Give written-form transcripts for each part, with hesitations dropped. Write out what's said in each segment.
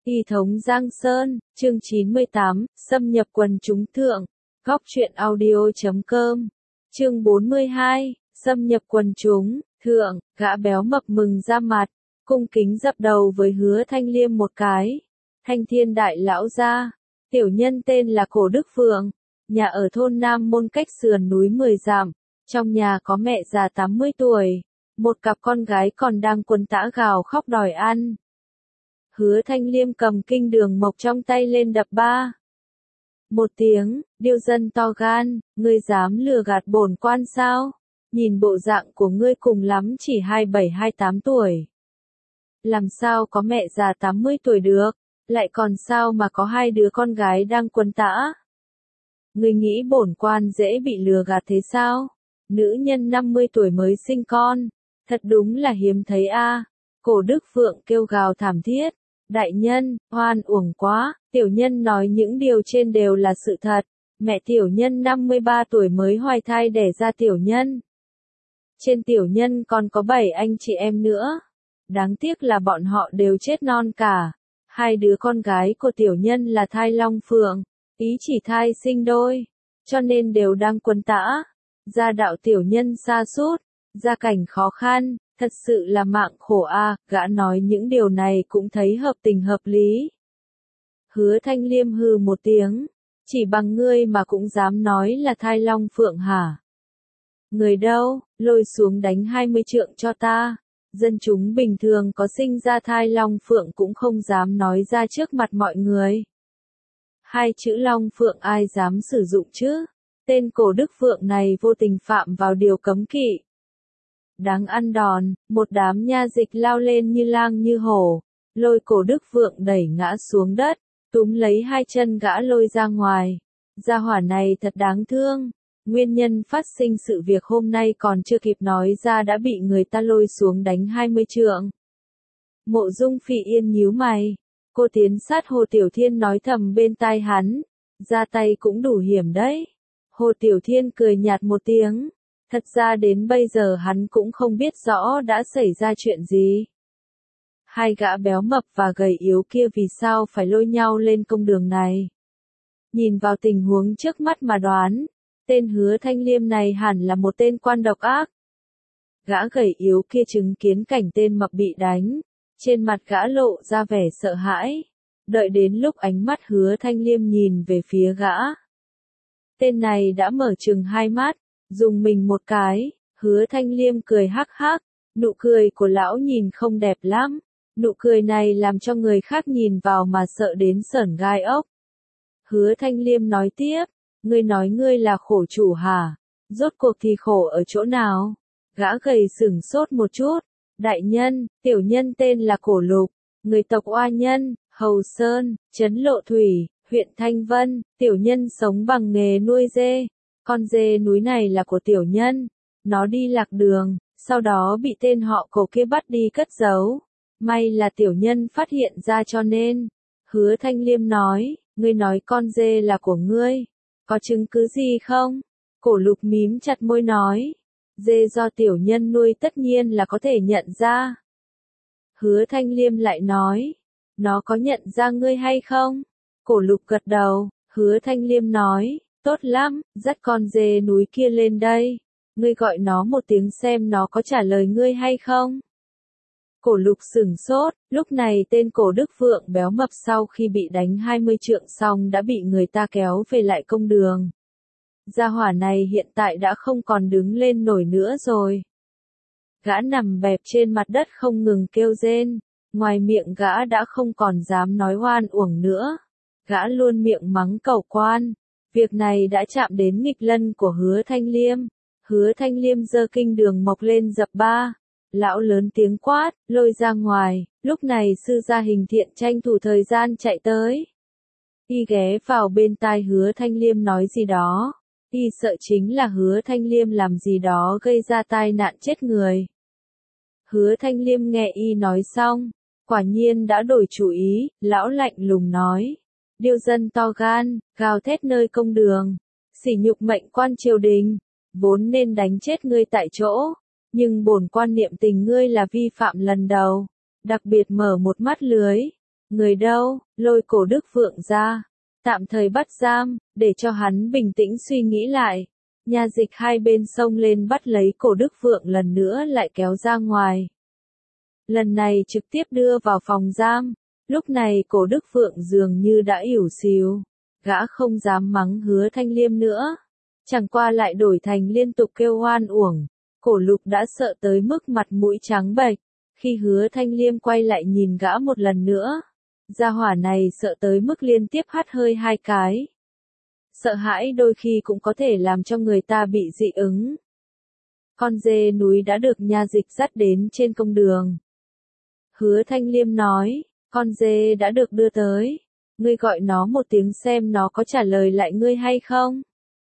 Y thống Giang Sơn, chương 98, xâm nhập quần chúng thượng, góc truyện audio.com, chương 42, xâm nhập quần chúng, thượng, gã béo mập mừng ra mặt, cung kính dập đầu với Hứa Thanh Liêm một cái. Thanh Thiên đại lão gia, tiểu nhân tên là Cổ Đức Phượng, nhà ở thôn Nam Môn cách sườn núi 10 dặm, trong nhà có mẹ già 80 tuổi, một cặp con gái còn đang quấn tã gào khóc đòi ăn. Hứa Thanh Liêm cầm kinh đường mộc trong tay lên đập ba. Một tiếng, điêu dân to gan, ngươi dám lừa gạt bổn quan sao? Nhìn bộ dạng của ngươi cùng lắm chỉ 27-28 tuổi. Làm sao có mẹ già 80 tuổi được, lại còn sao mà có hai đứa con gái đang quấn tã? Ngươi nghĩ bổn quan dễ bị lừa gạt thế sao? Nữ nhân 50 tuổi mới sinh con, thật đúng là hiếm thấy a. Cổ Đức Phượng kêu gào thảm thiết. Đại nhân, oan uổng quá, tiểu nhân nói những điều trên đều là sự thật. Mẹ tiểu nhân 53 tuổi mới hoài thai đẻ ra tiểu nhân. Trên tiểu nhân còn có 7 anh chị em nữa. Đáng tiếc là bọn họ đều chết non cả. Hai đứa con gái của tiểu nhân là thai long phượng, ý chỉ thai sinh đôi, cho nên đều đang quấn tã. Gia đạo tiểu nhân sa sút, gia cảnh khó khăn. Thật sự là mạng khổ a, gã nói những điều này cũng thấy hợp tình hợp lý. Hứa Thanh Liêm hừ một tiếng, chỉ bằng ngươi mà cũng dám nói là thai long phượng hả? Người đâu, lôi xuống đánh 20 trượng cho ta. Dân chúng bình thường có sinh ra thai long phượng cũng không dám nói ra trước mặt mọi người. Hai chữ long phượng ai dám sử dụng chứ? Tên Cổ Đức Phượng này vô tình phạm vào điều cấm kỵ. Đáng ăn đòn, một đám nha dịch lao lên như lang như hổ, lôi Cổ Đức Phượng đẩy ngã xuống đất, túm lấy hai chân gã lôi ra ngoài. Gia hỏa này thật đáng thương, nguyên nhân phát sinh sự việc hôm nay còn chưa kịp nói ra đã bị người ta lôi xuống đánh 20 trượng. Mộ Dung Phỉ Yên nhíu mày, cô tiến sát Hồ Tiểu Thiên nói thầm bên tai hắn, ra tay cũng đủ hiểm đấy. Hồ Tiểu Thiên cười nhạt một tiếng. Thật ra đến bây giờ hắn cũng không biết rõ đã xảy ra chuyện gì. Hai gã béo mập và gầy yếu kia vì sao phải lôi nhau lên công đường này. Nhìn vào tình huống trước mắt mà đoán, tên Hứa Thanh Liêm này hẳn là một tên quan độc ác. Gã gầy yếu kia chứng kiến cảnh tên mập bị đánh, trên mặt gã lộ ra vẻ sợ hãi. Đợi đến lúc ánh mắt Hứa Thanh Liêm nhìn về phía gã, tên này đã mở trừng hai mắt. Dùng mình một cái, Hứa Thanh Liêm cười hắc hắc, nụ cười của lão nhìn không đẹp lắm, nụ cười này làm cho người khác nhìn vào mà sợ đến sởn gai ốc. Hứa Thanh Liêm nói tiếp, ngươi nói ngươi là khổ chủ hả? Rốt cuộc thì khổ ở chỗ nào? Gã gầy sửng sốt một chút, đại nhân, tiểu nhân tên là Cổ Lục, người tộc Oa Nhân, Hầu Sơn, Trấn Lộ Thủy, huyện Thanh Vân, tiểu nhân sống bằng nghề nuôi dê. Con dê núi này là của tiểu nhân, nó đi lạc đường, sau đó bị tên họ Cổ kia bắt đi cất giấu. May là tiểu nhân phát hiện ra cho nên. Hứa Thanh Liêm nói, ngươi nói con dê là của ngươi, có chứng cứ gì không? Cổ Lục mím chặt môi nói, dê do tiểu nhân nuôi tất nhiên là có thể nhận ra. Hứa Thanh Liêm lại nói, nó có nhận ra ngươi hay không? Cổ Lục gật đầu, Hứa Thanh Liêm nói, tốt lắm, dắt con dê núi kia lên đây. Ngươi gọi nó một tiếng xem nó có trả lời ngươi hay không. Cổ Lục sửng sốt, lúc này tên Cổ Đức Phượng béo mập sau khi bị đánh 20 trượng xong đã bị người ta kéo về lại công đường. Gia hỏa này hiện tại đã không còn đứng lên nổi nữa rồi. Gã nằm bẹp trên mặt đất không ngừng kêu rên, ngoài miệng gã đã không còn dám nói oan uổng nữa. Gã luôn miệng mắng cẩu quan. Việc này đã chạm đến nghịch lân của Hứa Thanh Liêm. Hứa Thanh Liêm giơ kinh đường mộc lên dập ba. Lão lớn tiếng quát, lôi ra ngoài. Lúc này sư gia Hình Thiện tranh thủ thời gian chạy tới. Y ghé vào bên tai Hứa Thanh Liêm nói gì đó. Y sợ chính là Hứa Thanh Liêm làm gì đó gây ra tai nạn chết người. Hứa Thanh Liêm nghe Y nói xong, quả nhiên đã đổi chủ ý. Lão lạnh lùng nói. Điêu dân to gan, gào thét nơi công đường, sỉ nhục mệnh quan triều đình, vốn nên đánh chết ngươi tại chỗ, nhưng bổn quan niệm tình ngươi là vi phạm lần đầu, đặc biệt mở một mắt lưới, Người đâu, lôi Cổ Đức Phượng ra, tạm thời bắt giam, để cho hắn bình tĩnh suy nghĩ lại. Nha dịch hai bên xông lên bắt lấy Cổ Đức Phượng lần nữa lại kéo ra ngoài. Lần này trực tiếp đưa vào phòng giam, lúc này Cổ Đức Phượng dường như đã ỉu xìu, gã không dám mắng Hứa Thanh Liêm nữa, chẳng qua lại đổi thành liên tục kêu oan uổng. Cổ Lục đã sợ tới mức mặt mũi trắng bệch, khi Hứa Thanh Liêm quay lại nhìn gã một lần nữa, gia hỏa này sợ tới mức liên tiếp hắt hơi hai cái. Sợ hãi đôi khi cũng có thể làm cho người ta bị dị ứng. Con dê núi đã được nha dịch dắt đến trên công đường. Hứa Thanh Liêm nói, con dê đã được đưa tới, ngươi gọi nó một tiếng xem nó có trả lời lại ngươi hay không.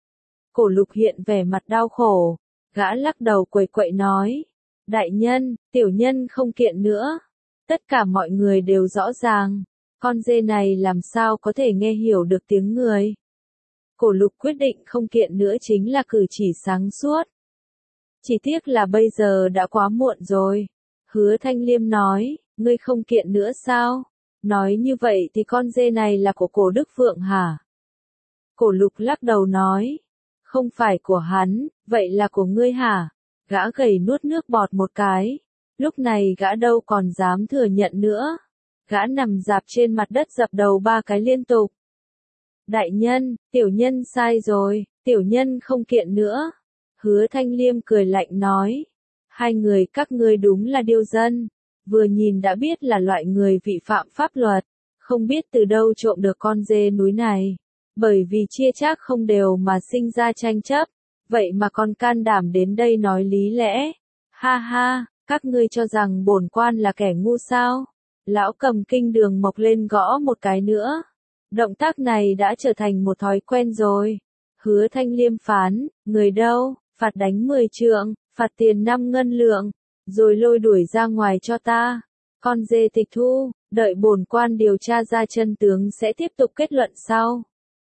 Cổ Lục hiện vẻ mặt đau khổ, gã lắc đầu quẩy quậy nói, đại nhân, tiểu nhân không kiện nữa. Tất cả mọi người đều rõ ràng, con dê này làm sao có thể nghe hiểu được tiếng người. Cổ Lục quyết định không kiện nữa chính là cử chỉ sáng suốt. Chỉ tiếc là bây giờ đã quá muộn rồi. Hứa Thanh Liêm nói, ngươi không kiện nữa sao? Nói như vậy thì con dê này là của Cổ Đức Phượng hả? Cổ Lục lắc đầu nói, không phải của hắn, vậy là của ngươi hả? Gã gầy nuốt nước bọt một cái. Lúc này gã đâu còn dám thừa nhận nữa. Gã nằm rạp trên mặt đất dập đầu ba cái liên tục. Đại nhân, tiểu nhân sai rồi, tiểu nhân không kiện nữa. Hứa Thanh Liêm cười lạnh nói, hai người các ngươi đúng là điêu dân, vừa nhìn đã biết là loại người vi phạm pháp luật, không biết từ đâu trộm được con dê núi này, bởi vì chia chác không đều mà sinh ra tranh chấp, vậy mà còn can đảm đến đây nói lý lẽ. Ha ha, các ngươi cho rằng bổn quan là kẻ ngu sao? Lão cầm kinh đường mộc lên gõ một cái nữa. Động tác này đã trở thành một thói quen rồi. Hứa Thanh Liêm phán, người đâu, phạt đánh 10 trượng, phạt tiền 5 ngân lượng, rồi lôi đuổi ra ngoài cho ta. Con dê tịch thu, đợi bổn quan điều tra ra chân tướng sẽ tiếp tục kết luận sau.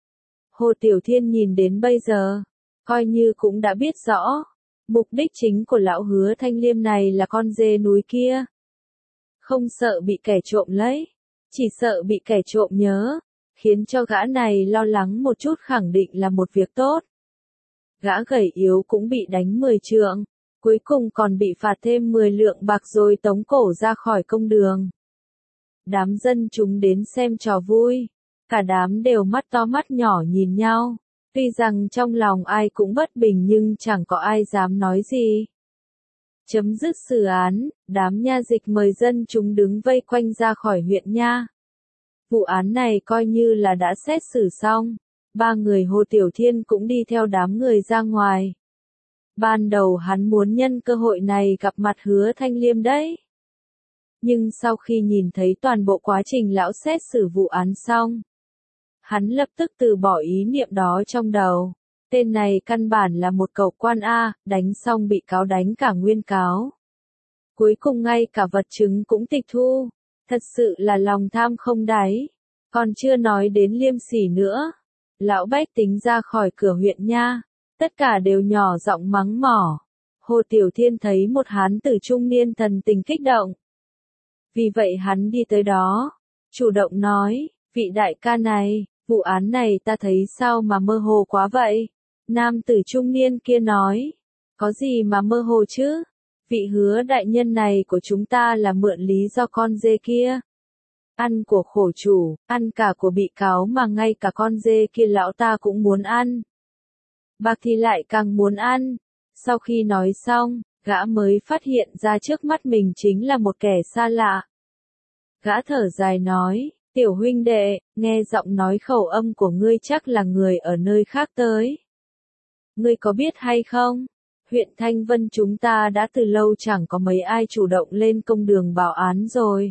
Hồ Tiểu Thiên nhìn đến bây giờ, coi như cũng đã biết rõ, mục đích chính của lão Hứa Thanh Liêm này là con dê núi kia. Không sợ bị kẻ trộm lấy, chỉ sợ bị kẻ trộm nhớ, khiến cho gã này lo lắng một chút khẳng định là một việc tốt. Gã gầy yếu cũng bị đánh 10 trượng, cuối cùng còn bị phạt thêm 10 lượng bạc rồi tống cổ ra khỏi công đường. Đám dân chúng đến xem trò vui, cả đám đều mắt to mắt nhỏ nhìn nhau, tuy rằng trong lòng ai cũng bất bình nhưng chẳng có ai dám nói gì. Chấm dứt xử án, đám nha dịch mời dân chúng đứng vây quanh ra khỏi huyện nha. Vụ án này coi như là đã xét xử xong, ba người Hồ Tiểu Thiên cũng đi theo đám người ra ngoài. Ban đầu hắn muốn nhân cơ hội này gặp mặt Hứa Thanh Liêm đấy. Nhưng sau khi nhìn thấy toàn bộ quá trình lão xét xử vụ án xong, hắn lập tức từ bỏ ý niệm đó trong đầu. Tên này căn bản là một cẩu quan A, đánh xong bị cáo đánh cả nguyên cáo. Cuối cùng ngay cả vật chứng cũng tịch thu. Thật sự là lòng tham không đáy. Còn chưa nói đến liêm sỉ nữa. Lão bách tính ra khỏi cửa huyện nha, tất cả đều nhỏ giọng mắng mỏ. Hồ Tiểu Thiên thấy một hán tử trung niên thần tình kích động. Vì vậy hắn đi tới đó, chủ động nói, vị đại ca này, vụ án này ta thấy sao mà mơ hồ quá vậy? Nam tử trung niên kia nói, có gì mà mơ hồ chứ? Vị Hứa đại nhân này của chúng ta là mượn lý do con dê kia. Ăn của khổ chủ, ăn cả của bị cáo mà ngay cả con dê kia lão ta cũng muốn ăn. Bạc thì lại càng muốn ăn. Sau khi nói xong, gã mới phát hiện ra trước mắt mình chính là một kẻ xa lạ. Gã thở dài nói, tiểu huynh đệ, nghe giọng nói khẩu âm của ngươi chắc là người ở nơi khác tới. Ngươi có biết hay không? Huyện Thanh Vân chúng ta đã từ lâu chẳng có mấy ai chủ động lên công đường báo án rồi.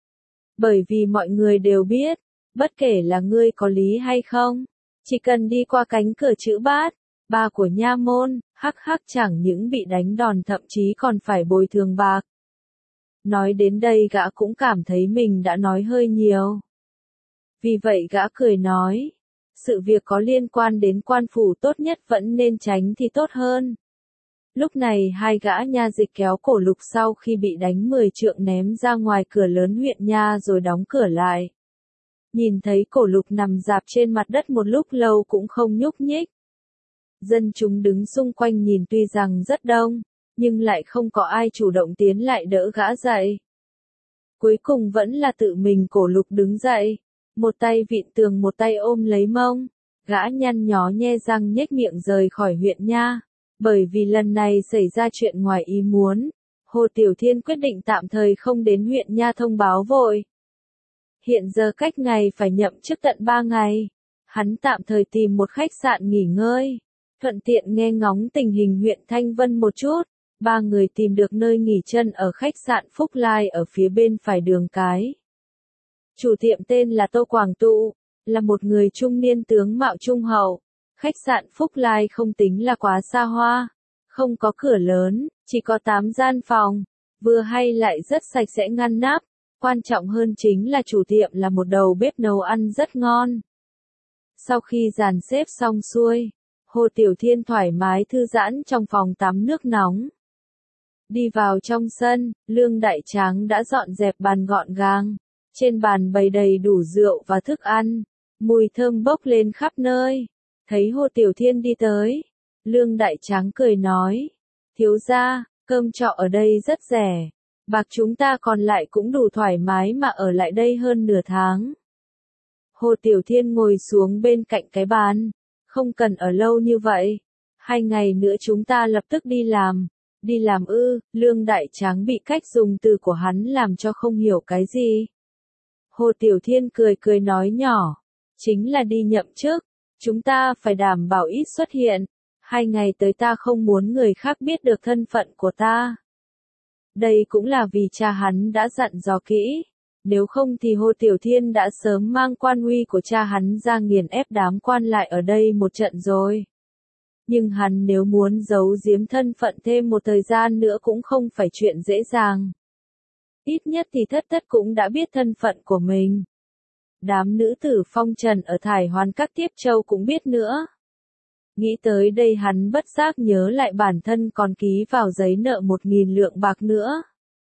Bởi vì mọi người đều biết, bất kể là ngươi có lý hay không, chỉ cần đi qua cánh cửa chữ bát, ba của nha môn, hắc hắc chẳng những bị đánh đòn thậm chí còn phải bồi thường bạc. Nói đến đây gã cũng cảm thấy mình đã nói hơi nhiều. Vì vậy gã cười nói, sự việc có liên quan đến quan phủ tốt nhất vẫn nên tránh thì tốt hơn. Lúc này hai gã nha dịch kéo cổ Lục sau khi bị đánh 10 trượng ném ra ngoài cửa lớn huyện nha rồi đóng cửa lại. Nhìn thấy cổ Lục nằm rạp trên mặt đất một lúc lâu cũng không nhúc nhích. Dân chúng đứng xung quanh nhìn tuy rằng rất đông, nhưng lại không có ai chủ động tiến lại đỡ gã dậy. Cuối cùng vẫn là tự mình cổ Lục đứng dậy, một tay vịn tường một tay ôm lấy mông, gã nhăn nhó nhe răng nhếch miệng rời khỏi huyện nha. Bởi vì lần này xảy ra chuyện ngoài ý muốn, Hồ Tiểu Thiên quyết định tạm thời không đến huyện nha thông báo vội. Hiện giờ cách ngày phải nhậm chức tận 3 ngày, hắn tạm thời tìm một khách sạn nghỉ ngơi, thuận tiện nghe ngóng tình hình huyện Thanh Vân một chút. Ba người tìm được nơi nghỉ chân ở khách sạn Phúc Lai ở phía bên phải đường cái. Chủ tiệm tên là Tô Quảng Tụ, là một người trung niên tướng mạo trung hậu. Khách sạn Phúc Lai không tính là quá xa hoa, không có cửa lớn, chỉ có 8 gian phòng, vừa hay lại rất sạch sẽ ngăn nắp. Quan trọng hơn chính là chủ tiệm là một đầu bếp nấu ăn rất ngon. Sau khi dàn xếp xong xuôi, Hồ Tiểu Thiên thoải mái thư giãn trong phòng tắm nước nóng. Đi vào trong sân, Lương Đại Tráng đã dọn dẹp bàn gọn gàng. Trên bàn bày đầy đủ rượu và thức ăn, mùi thơm bốc lên khắp nơi. Thấy Hồ Tiểu Thiên đi tới, Lương Đại Tráng cười nói, thiếu gia, cơm trọ ở đây rất rẻ, bạc chúng ta còn lại cũng đủ thoải mái mà ở lại đây hơn nửa tháng. Hồ Tiểu Thiên ngồi xuống bên cạnh cái bàn, không cần ở lâu như vậy, 2 ngày nữa chúng ta lập tức đi làm. Đi làm ư? Lương Đại Tráng bị cách dùng từ của hắn làm cho không hiểu cái gì. Hồ Tiểu Thiên cười cười nói nhỏ, chính là đi nhậm chức, chúng ta phải đảm bảo ít xuất hiện, 2 ngày tới ta không muốn người khác biết được thân phận của ta. Đây cũng là vì cha hắn đã dặn dò kỹ, nếu không thì Hồ Tiểu Thiên đã sớm mang quan uy của cha hắn ra nghiền ép đám quan lại ở đây một trận rồi. Nhưng hắn nếu muốn giấu giếm thân phận thêm một thời gian nữa cũng không phải chuyện dễ dàng. Ít nhất thì Thất cũng đã biết thân phận của mình. Đám nữ tử phong trần ở Thải Hoán Các Tiếp Châu cũng biết nữa. Nghĩ tới đây hắn bất giác nhớ lại bản thân còn ký vào giấy nợ 1.000 lượng bạc nữa.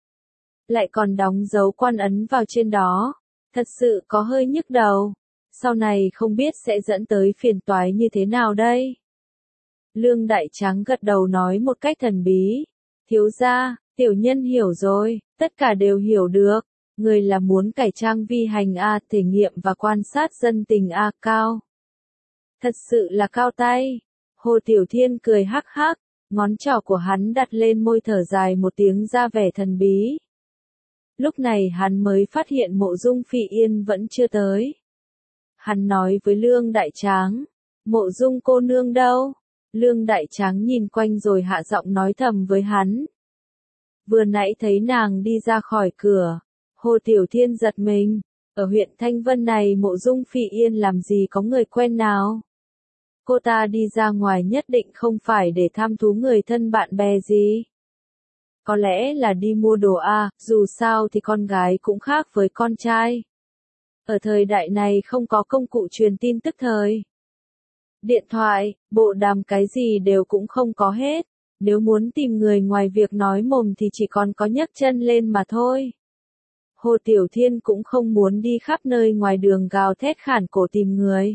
Lại còn đóng dấu quan ấn vào trên đó. Thật sự có hơi nhức đầu. Sau này không biết sẽ dẫn tới phiền toái như thế nào đây. Lương Đại Tráng gật đầu nói một cách thần bí. Thiếu gia, tiểu nhân hiểu rồi, tất cả đều hiểu được. Người là muốn cải trang vi hành a, thể nghiệm và quan sát dân tình a cao. Thật sự là cao tay. Hồ Tiểu Thiên cười hắc hắc, ngón trỏ của hắn đặt lên môi thở dài một tiếng ra vẻ thần bí. Lúc này hắn mới phát hiện Mộ Dung Phỉ Yên vẫn chưa tới. Hắn nói với Lương Đại Tráng, Mộ Dung cô nương đâu? Lương Đại Tráng nhìn quanh rồi hạ giọng nói thầm với hắn. Vừa nãy thấy nàng đi ra khỏi cửa. Hồ Tiểu Thiên giật mình, ở huyện Thanh Vân này Mộ Dung Phỉ Yên làm gì có người quen nào? Cô ta đi ra ngoài nhất định không phải để thăm thú người thân bạn bè gì. Có lẽ là đi mua đồ a, dù sao thì con gái cũng khác với con trai. Ở thời đại này không có công cụ truyền tin tức thời. Điện thoại, bộ đàm cái gì đều cũng không có hết. Nếu muốn tìm người ngoài việc nói mồm thì chỉ còn có nhấc chân lên mà thôi. Hồ Tiểu Thiên cũng không muốn đi khắp nơi ngoài đường gào thét khản cổ tìm người.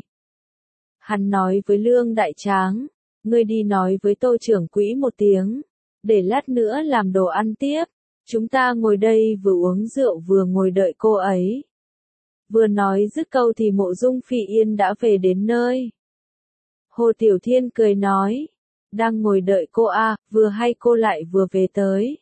Hắn nói với Lương Đại Tráng, ngươi đi nói với Tô trưởng quỹ một tiếng, để lát nữa làm đồ ăn tiếp, chúng ta ngồi đây vừa uống rượu vừa ngồi đợi cô ấy. Vừa nói dứt câu thì Mộ Dung Phỉ Yên đã về đến nơi. Hồ Tiểu Thiên cười nói, đang ngồi đợi cô à, vừa hay cô lại vừa về tới.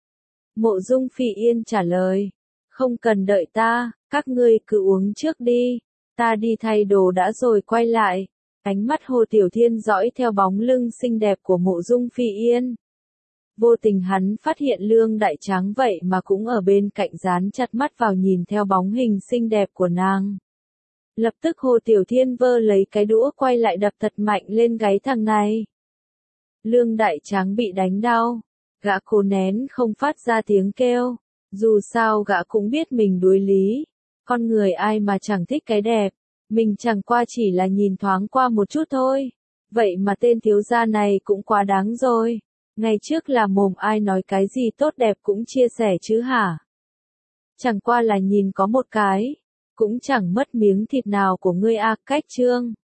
Mộ Dung Phỉ Yên trả lời, không cần đợi ta, các ngươi cứ uống trước đi, ta đi thay đồ đã rồi quay lại. Ánh mắt Hồ Tiểu Thiên dõi theo bóng lưng xinh đẹp của Mộ Dung Phỉ Yên. Vô tình hắn phát hiện Lương Đại Tráng vậy mà cũng ở bên cạnh dán chặt mắt vào nhìn theo bóng hình xinh đẹp của nàng. Lập tức Hồ Tiểu Thiên vơ lấy cái đũa quay lại đập thật mạnh lên gáy thằng này. Lương Đại Tráng bị đánh đau, gã cố nén không phát ra tiếng kêu, dù sao gã cũng biết mình đuối lý, con người ai mà chẳng thích cái đẹp, mình chẳng qua chỉ là nhìn thoáng qua một chút thôi, vậy mà tên thiếu gia này cũng quá đáng rồi. Ngày trước là mồm ai nói cái gì tốt đẹp cũng chia sẻ chứ hả? Chẳng qua là nhìn có một cái, cũng chẳng mất miếng thịt nào của ngươi a. Cách chương